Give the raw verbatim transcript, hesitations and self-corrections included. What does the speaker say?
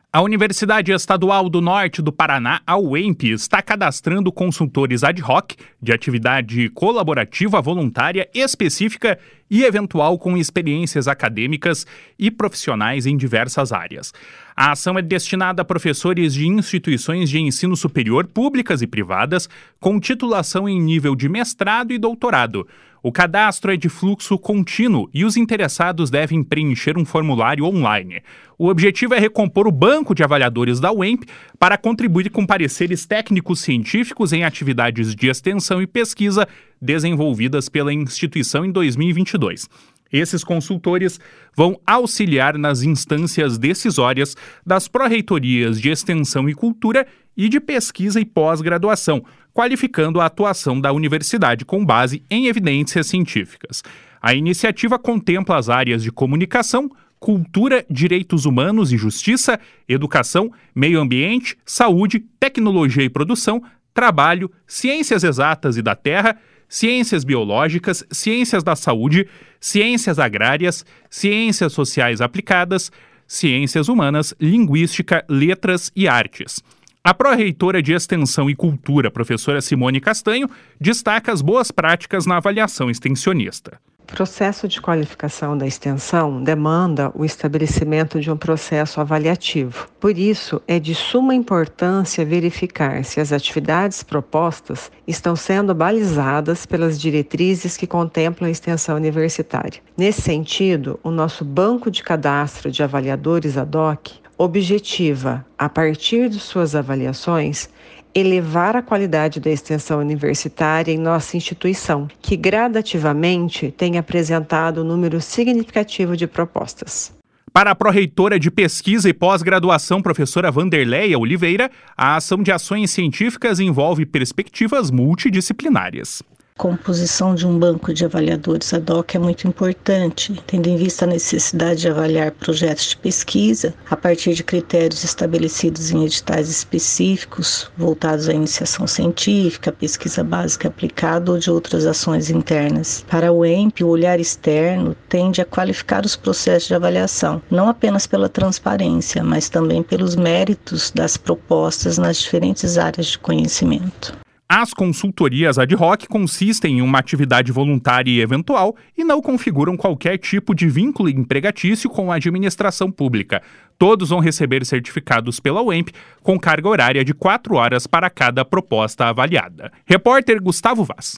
A Universidade Estadual do Norte do Paraná, a U E M P, está cadastrando consultores ad hoc de atividade colaborativa voluntária específica e eventual com experiências acadêmicas e profissionais em diversas áreas. A ação é destinada a professores de instituições de ensino superior públicas e privadas com titulação em nível de mestrado e doutorado. O cadastro é de fluxo contínuo e os interessados devem preencher um formulário online. O objetivo é recompor o banco de avaliadores da U E M P para contribuir com pareceres técnicos científicos em atividades de extensão e pesquisa desenvolvidas pela instituição em dois mil e vinte e dois. Esses consultores vão auxiliar nas instâncias decisórias das pró-reitorias de Extensão e Cultura e de Pesquisa e Pós-Graduação, qualificando a atuação da universidade com base em evidências científicas. A iniciativa contempla as áreas de comunicação, cultura, direitos humanos e justiça, educação, meio ambiente, saúde, tecnologia e produção, trabalho, ciências exatas e da terra, ciências biológicas, ciências da saúde, ciências agrárias, ciências sociais aplicadas, ciências humanas, linguística, letras e artes. A pró-reitora de Extensão e Cultura, professora Simone Castanho, destaca as boas práticas na avaliação extensionista. O processo de qualificação da extensão demanda o estabelecimento de um processo avaliativo. Por isso, é de suma importância verificar se as atividades propostas estão sendo balizadas pelas diretrizes que contemplam a extensão universitária. Nesse sentido, o nosso banco de cadastro de avaliadores ad hoc objetiva, a partir de suas avaliações, elevar a qualidade da extensão universitária em nossa instituição, que gradativamente tem apresentado um número significativo de propostas. Para a pró-reitora de Pesquisa e Pós-Graduação, professora Vanderleia Oliveira, a ação de ações científicas envolve perspectivas multidisciplinares. A composição de um banco de avaliadores ad hoc é muito importante, tendo em vista a necessidade de avaliar projetos de pesquisa a partir de critérios estabelecidos em editais específicos voltados à iniciação científica, pesquisa básica aplicada ou de outras ações internas. Para a U E M P, o olhar externo tende a qualificar os processos de avaliação, não apenas pela transparência, mas também pelos méritos das propostas nas diferentes áreas de conhecimento. As consultorias ad hoc consistem em uma atividade voluntária e eventual e não configuram qualquer tipo de vínculo empregatício com a administração pública. Todos vão receber certificados pela U E M P com carga horária de quatro horas para cada proposta avaliada. Repórter Gustavo Vaz.